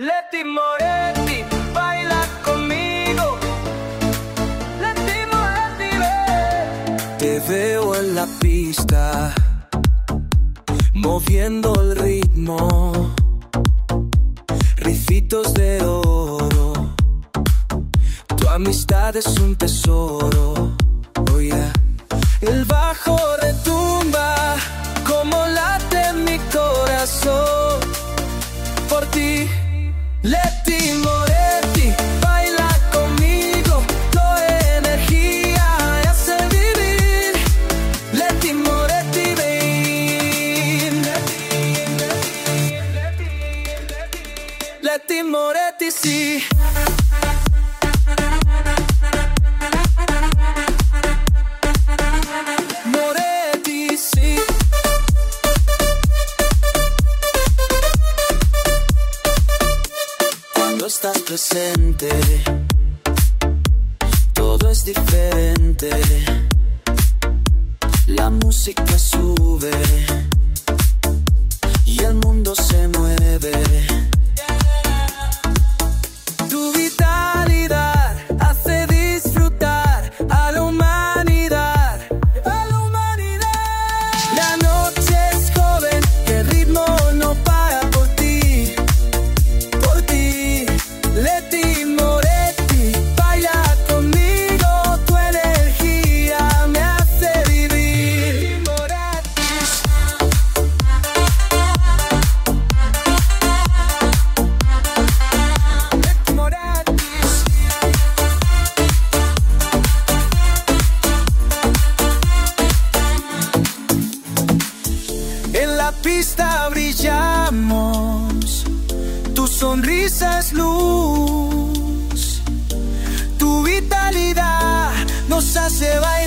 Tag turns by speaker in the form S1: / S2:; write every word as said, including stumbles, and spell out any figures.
S1: Leti Moretti, baila conmigo. Leti Moretti, ven.
S2: Te veo en la pista, moviendo el ritmo, ricitos de oro. Tu amistad es un tesoro, oh yeah. El bajo retumba como late mi corazón por ti. Leti Moretti, baila conmigo, tu energía me hace vivir. Leti Moretti, ven. Leti Moretti, sí. Moretti, sí. Cuando estás presente, todo es diferente. La música sube y el mundo se mueve. Tu vitalidad hace disfrutar a la humanidad, a la humanidad. La noche es joven, el ritmo no para por ti, por ti. Leti Moretti, baila conmigo, tu energía me hace vivir. Moretti. Leti Moretti. En la pista brillamos, tu sonrisa es luz, tu vitalidad nos hace bailar.